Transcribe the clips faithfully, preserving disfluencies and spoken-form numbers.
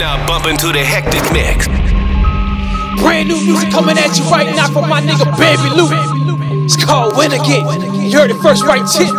now bumping to the Hectic Mix. Brand new music coming at you right now from my nigga Baby Luke. It's called Win Again. You heard it first right tip.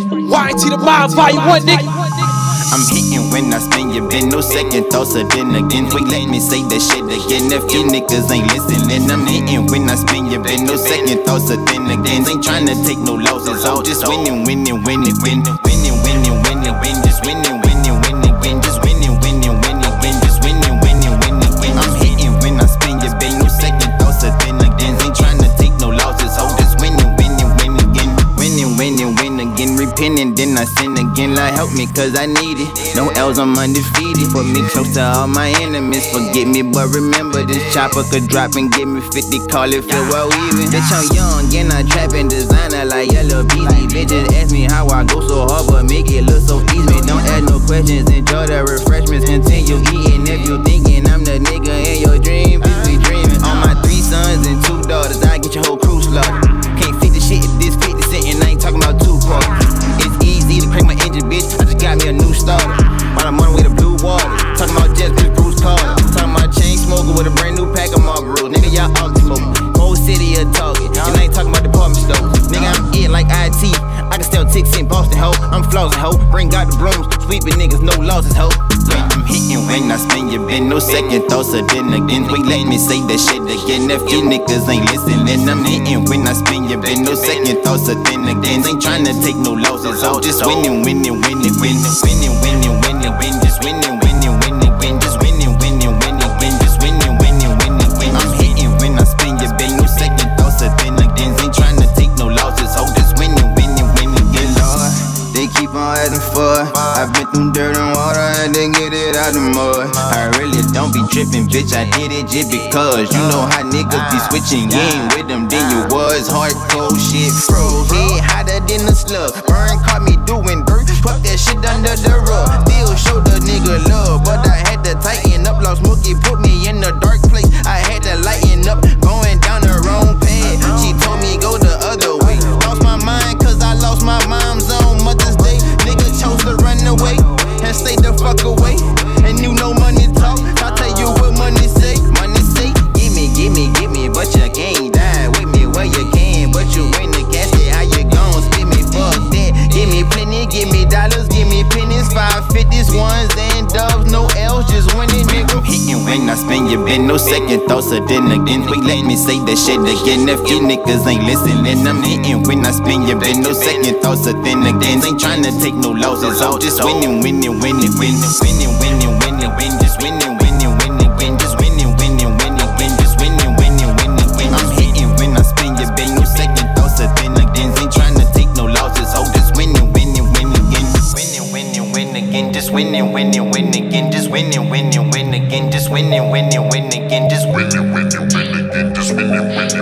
Y T the Mile Volume one, nigga. I'm hitting when I spin your bin, no second thoughts, or then again. Wait, let me say that shit again. If you niggas ain't listening, I'm hitting when I spin your bin, no second thoughts, or then again. Ain't tryna take no losses, I'm just winning, winning, winning, winning, winning, winning, winning, winning, just winning, winning, winning, winning, just winning, winning, winning, winning, just winning, winning, winning, winning. I'm hitting when I spin your bin, no second thoughts, or then again. Ain't tryna take no losses, I'm just winning, winning, winning again, winning, winning, winning again. Repenting, then I sin again. Like help me, cause I need it. No L's, I'm undefeated. Put me close to all my enemies. Forget me, but remember this chopper could drop and give me fifty. Call it feel well even. Bitch, I'm young and I trap and designer like Yellow Beezy. Bitches ask me how I go so hard, but make it look so easy. Don't ask no questions, enjoy the refreshments. Continue eating if you thinking I'm the nigga in your dream. Bitch, we dreaming. On my three sons and two daughters, I get your whole crew slaughtered. Can't fit the shit if this fifty cent and I ain't talking about two parts. It's easy to crank my engine, bitch. I just got me a new starter. While I'm on the way to blue water. Talking about Jets, bitch, Bruce Carter. Talking about chain smoker with a brand new pack of Marlboro. Nigga, y'all all smoke. Whole city a target. And I ain't talking about department stores. Nigga, I'm it like I T. I can still tick in Boston, ho. I'm flossing, ho. Bring out the brooms. Sweeping niggas, no losses, ho. I'm hitting when I spin your bin. No second thoughts, or then again. Wait, let me say that shit again. If you niggas ain't listening, I'm hitting when I spin your bin. No second thoughts, or then again. Ain't tryna take no losses, ho. Just winning, winning, winning, winning, winning, winning, winning, winning, just winning, winning, winning, winning, just winning, winning, winning, winning, just winning, winning, winning, winning. I'm hitting when I spin your bin. No second thoughts, or then again. Ain't tryna take no losses, ho. Just winning, winning, winning, good Lord. They keep on asking for it. I've been through dirt and water and they get it out the mud. I really don't be tripping, bitch. I did it just because. You know how niggas be switching. You ain't with them, then you was hardcore shit. Froze, head hotter than a slug. Burn caught me doing dirt. Put that shit under the rug. Still show the nigga love, but I had to tighten up. Lost Mookie put me in a dark place. I had to lighten up, going down the wrong path. She told me go the other way. Lost my mind cause I lost my mom's on Mother's Day. Nigga chose to run away and stay the fuck away. And you know money talk, I'll tell you what money say. Money say, gimme, gimme, gimme, but you can't die with me where you can. But you in the casket, how you gon' spit me? Fuck that. Give me plenty, give me dollars, give me pennies, five fifties, ones and dubs, no L's, just winning, nigga. I'm hitting when I spin your bin, no second thoughts, or then again. Wait, let me say that shit again. If you niggas ain't listening, I'm hitting when I spin your bin, no second thoughts, or then again. Ain't tryna take no losses, I'm just winning, winning, winning, winning, winning, winning, winning, winning, just winning, winning, winning, winning, just winning, winning, winning, winning, just winning, winning, winning, winning. I'm hitting when I spin your bin, no second thoughts, or then again. Ain't tryna take no losses, I'm just winning, winning, winning again, winning, winning, winning again, just winning, winning, winning again, just winning, winning, winning again, just winning, winning, winning again, just winning, winning, winning again, just winning, winning.